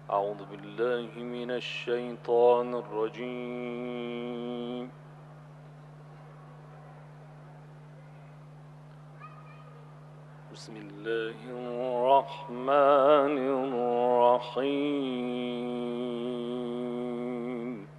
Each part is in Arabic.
أعوذ بالله من الشيطان الرجيم. بسم الله الرحمن الرحيم.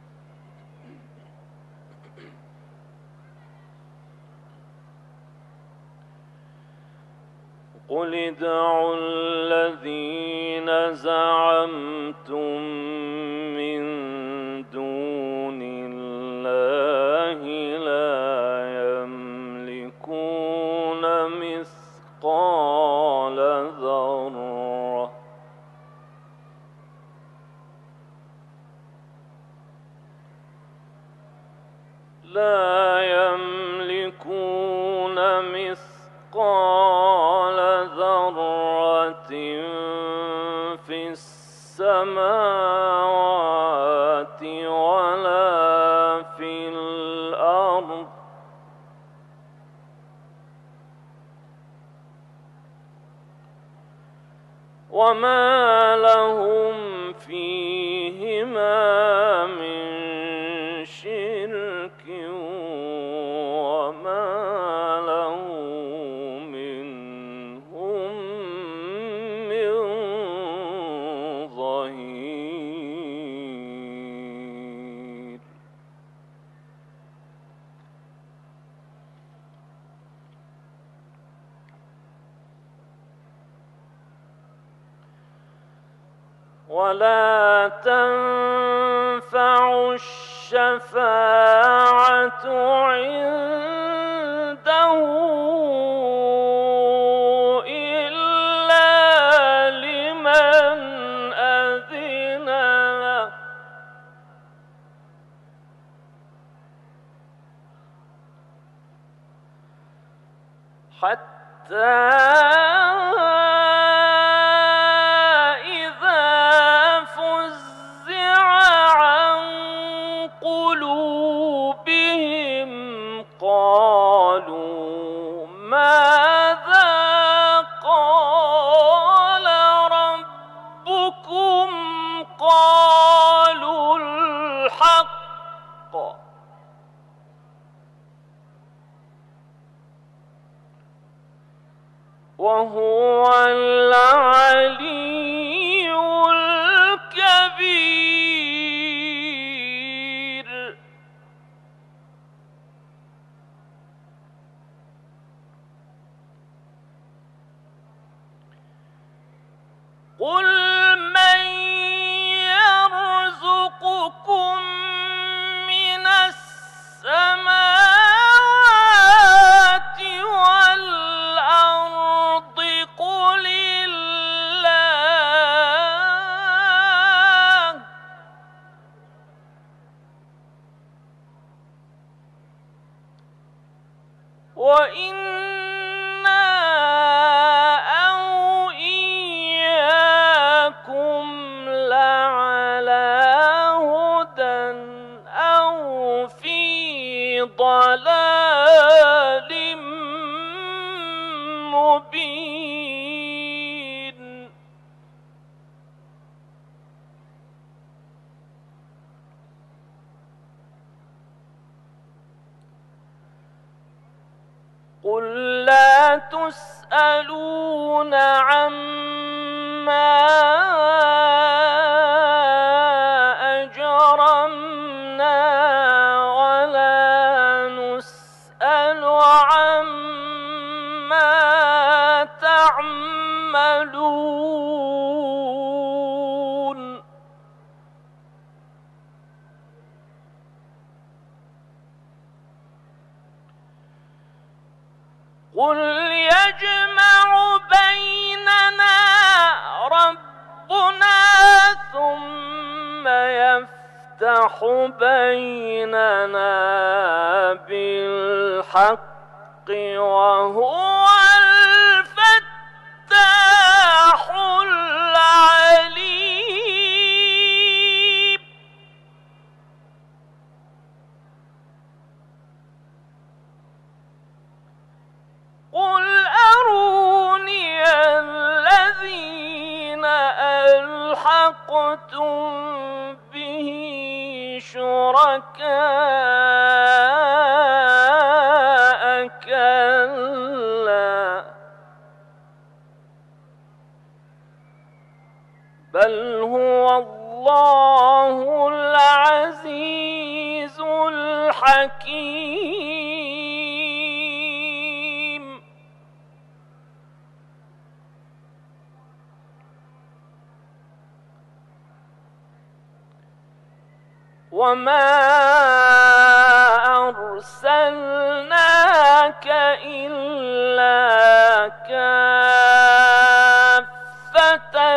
قل ادعوا الذين زعمتم من دون الله لا يملكون مثقال ذرة في السماوات ولا في الأرض وما لهم فيهما من شرك وما له منهم من ظهير. ولا تنفع الشفاعة عنده إلا لمن أذن له حتى قالوا ماذا قال ربكم قالوا الحق وهو العلي الكبير. قل من يرزقكم من السماوات والأرض قل الله وإنا أو إياكم لعلى هدى أو في ضلال مبين. قل لا تسألون عما أجرمنا ولا نسأل عما تعملون. قل يجمع بيننا ربنا ثم يفتح بيننا بالحق وهو الفتاح العليم. قل أروني الذين ألحقوا ألحقتم به شركاء كلا بل هو الله العزيز الحكيم. وما أرسلناك إلا كافة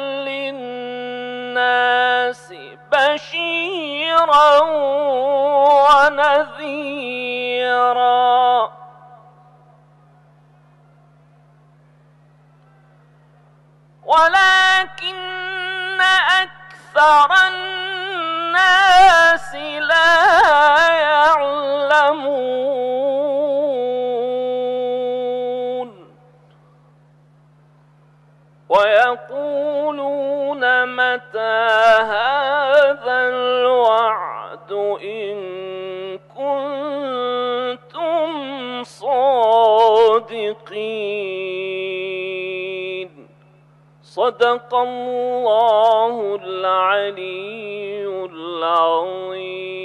للناس بشيرا ونذيرا ولكن أكثر الناس لا يعلمون ويقولون متى هذا الوعد إن كنتم صادقين. صدق الله العلي العظيم.